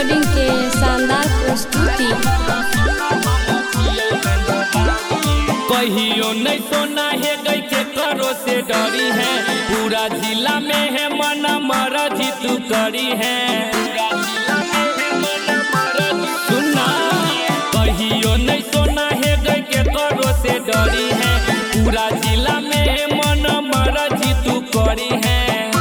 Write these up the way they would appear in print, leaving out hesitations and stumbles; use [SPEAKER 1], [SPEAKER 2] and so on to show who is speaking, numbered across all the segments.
[SPEAKER 1] Recording के शानदार प्रस्तुति।
[SPEAKER 2] कहियो नहीं सोना है गई के करो से डरी है, पूरा जिला में है मन मरजी तू करी है। सुना कहियो नहीं सोना है गई के करो से डरी है, पूरा जिला में है मन मरजी तू करी है।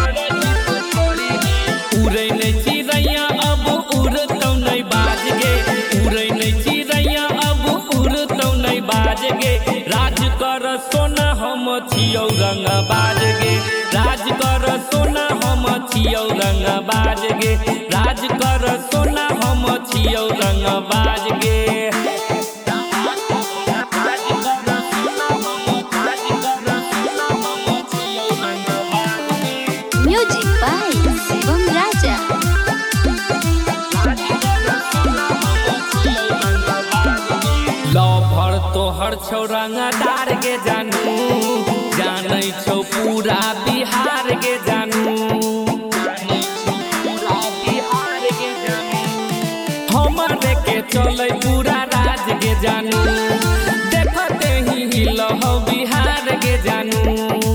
[SPEAKER 2] उड़े नहीं चिड़ैया अब उड़तौ नहीं बाज गे, उड़े नहीं चिड़ैया अब उड़तौ नहीं बाज गे। राज कर सोना हम छियौ रंग बाज गे, राज कर सोना हम छियौ रंग बाज गे, राज कर सोना हम छियौ रंग बाज गे।
[SPEAKER 1] Music by Shivam Raja.
[SPEAKER 2] Lover तोहर छौ रंगदार गे जानू, जानै छौ पूरा बिहार गे जानू। हमरे के चलै पूरा राज गे जानू, देखते ही हिलहौ बिहार गे जानू।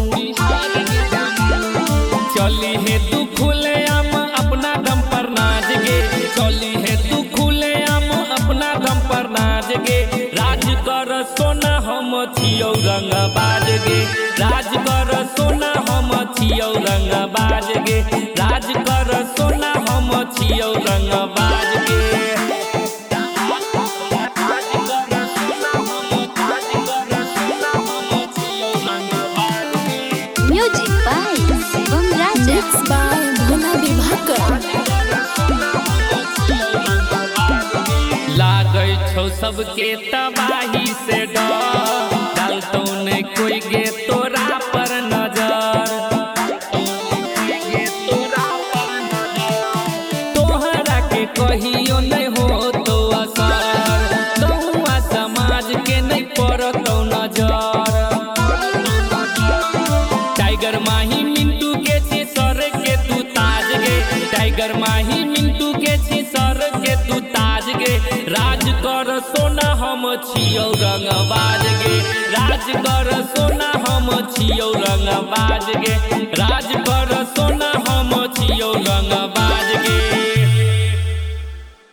[SPEAKER 2] चली है तू खुले आम अपना दम पर नाच गे, चली है तू खुले आम अपना दम पर नाच गे। राज कर सोना हम छियौ रंग बाज गे, राज कर सोना हम छियौ रंग बाज गे, राज कर सोना हम छियौ रंग बाज गे।
[SPEAKER 1] Music by Shivam Raja. Mix by Bhola Vibhakar.
[SPEAKER 2] लागै छौ सबके तबाही से डर, डालतौ नहीं कोई गे तोरा पर नजर। तोहरा के कहियो नहीं हो तो असर, कहुआ समाज के नहीं पड़तौ नजर। टाइगर माही मिंटू के छी सर के तू ताज गे, टाइगर माही मिंटू के छी सर के तू ताज गे। राज कर सोना हम छियौ रंग बाज गे, राज कर सोना हम छियौ रंग बाज गे, राज कर सोना हम छियौ